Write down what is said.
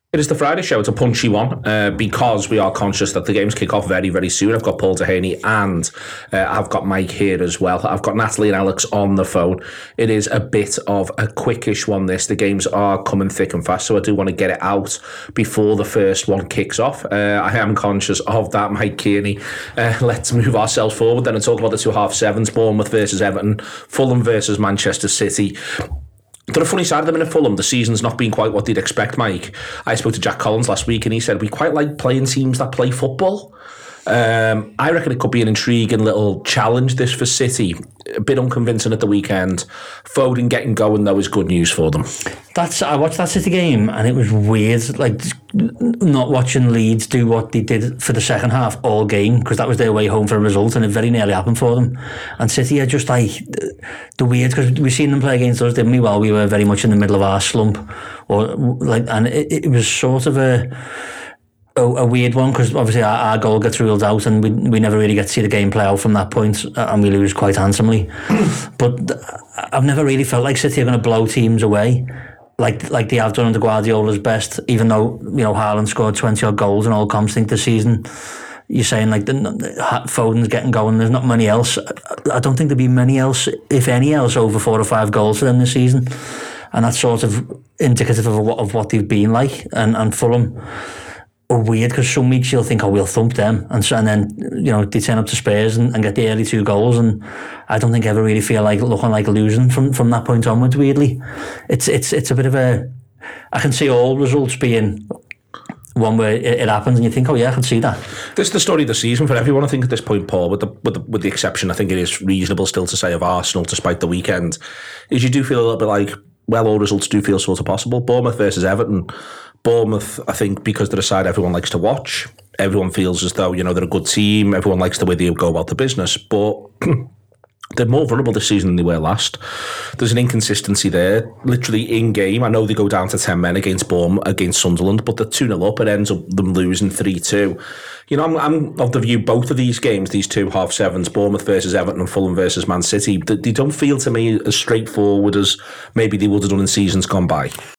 It is the Friday show. It's a punchy one because we are conscious that the games kick off very, very soon. I've got Paul Dehaney and I've got Mike here as well. I've got Natalie and Alex on the phone. It is a bit of a quickish one, this. The games are coming thick and fast, so I do want to get it out before the first one kicks off. I am conscious of that, Mike Kearney. Let's move ourselves forward then and talk about the 2 half-sevens. Bournemouth versus Everton, Fulham versus Manchester City. Got a funny side of them in Fulham. The season's not been quite what they'd expect, Mike. I spoke to Jack Collins last week and he said we quite like playing teams that play football. I reckon it could be an intriguing little challenge, this, for City. A bit unconvincing at the weekend. Foden getting going, though, is good news for them. I watched that City game and it was weird, like not watching Leeds do what they did for the second half all game, because that was their way home for a result and it very nearly happened for them. And City are just like the weird, because we've seen them play against us, didn't we, while we were very much in the middle of our slump, and it was sort of a weird one, because obviously our goal gets ruled out and we never really get to see the game play out from that point, and we lose quite handsomely. But I've never really felt like City are going to blow teams away like they have done under Guardiola's best, even though, you know, Haaland scored 20 odd goals and all comps think this season. You're saying like Foden's getting going, there's not many else. I don't think there'll be many else, if any else, over 4 or 5 goals for them this season, and that's sort of indicative of what they've been like. And Fulham are weird, because some weeks you'll think, oh, we'll thump them, and then, you know, they turn up to Spurs and get the early 2 goals, and I don't think I ever really feel like looking like losing from that point onwards. Weirdly, it's a bit of a, I can see all results being one where it happens and you think, oh yeah, I can see that. This is the story of the season for everyone, I think, at this point, Paul, with the exception, I think it is reasonable still to say, of Arsenal, despite the weekend, is you do feel a little bit like, well, all results do feel sort of possible. Bournemouth versus Everton. Bournemouth, I think, because they're a side everyone likes to watch. Everyone feels as though, you know, they're a good team. Everyone likes the way they go about the business. But they're more vulnerable this season than they were last. There's an inconsistency there. Literally in game, I know they go down to 10 men against Sunderland, but they're 2-0 up. It ends up them losing 3-2. You know, I'm of the view both of these games, these 2 half-sevens, Bournemouth versus Everton and Fulham versus Man City, they don't feel to me as straightforward as maybe they would have done in seasons gone by.